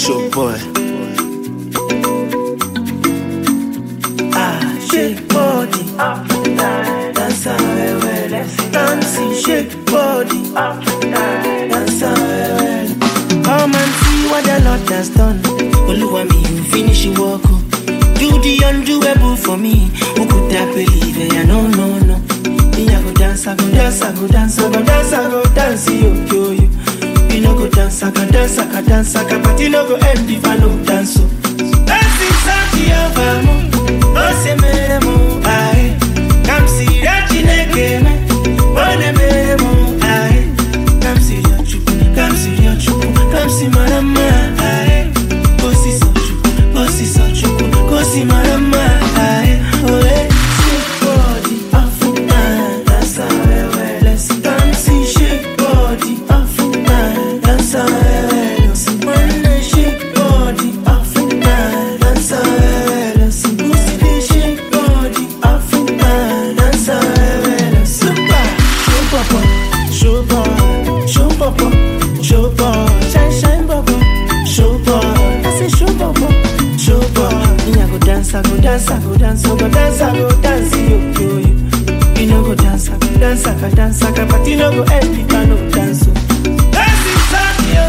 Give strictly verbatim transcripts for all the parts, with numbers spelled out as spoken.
Show boy. Ah, shake body. Dance well, dancing, shake body. Dance well. Come and see what the Lord has done. Oluwa me, you finish your work. Do the undoable for me. Who could I believe it? Yeah, no, no, no. Me I go dance, I go dance, I go dance, I go dance, I go dance, yo, yo, yo. You no go dance, I can dance, I can dance, I can, but you no go end if I no dance. So dance inside your bamo, no se me mo, aye. Come see that you neke me, one me mo, aye. Come see your chuku, come see your chuku, come see my mama, aye. Go see so chuku, go see so chuku, go see my mama, aye. Oh hey, shake body, off and down, that's how I wear. Let's dance, shake body, off and down, that's how I wear. See when shake body, off and down, that's how I wear. See pussy they shake body, off and down, that's how I wear. Super, show papa, show boy, show papa, show boy, shine shine papa, show boy. I say show papa, show boy. Me I go dance, I go dance, I go dance, I go dance, I go dance, yo yo yo. You no go dance, I go dance, I go dance, I go, but you no go end if I no dance. So dance inside yo,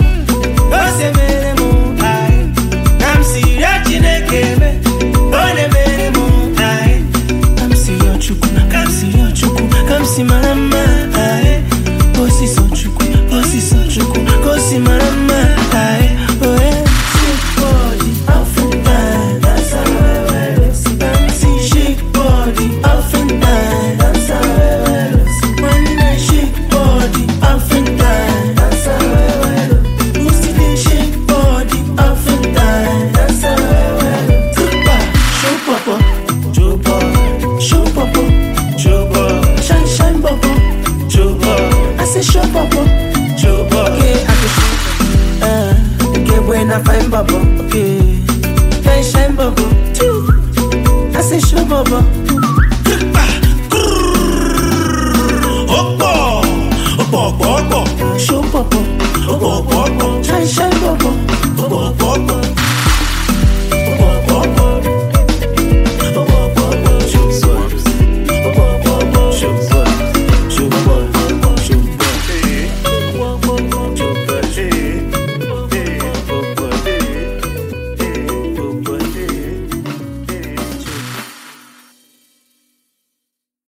go se me mo, aye. Come see that you neke me, go ne me mo, aye. Come see your chuku, come see your chuku, come see my mama, aye. Go see so chuku, go see so chuku, go see my mama, aye. Oh yeah, shake body, off and down, that's how I wear. See shake body, off and down, that's how I wear. When I shake body, off and down, that's how I wear. Pussy they shake body, off and down, that's how I wear. Super, show papa, show boy, show papa, show boy, shine shine papa, show boy. I say show papa, show boy. Okay, I can show. Uh, okay, when I find papa, okay, shine shine papa, too. I say show papa. Show papa, shine shine papa,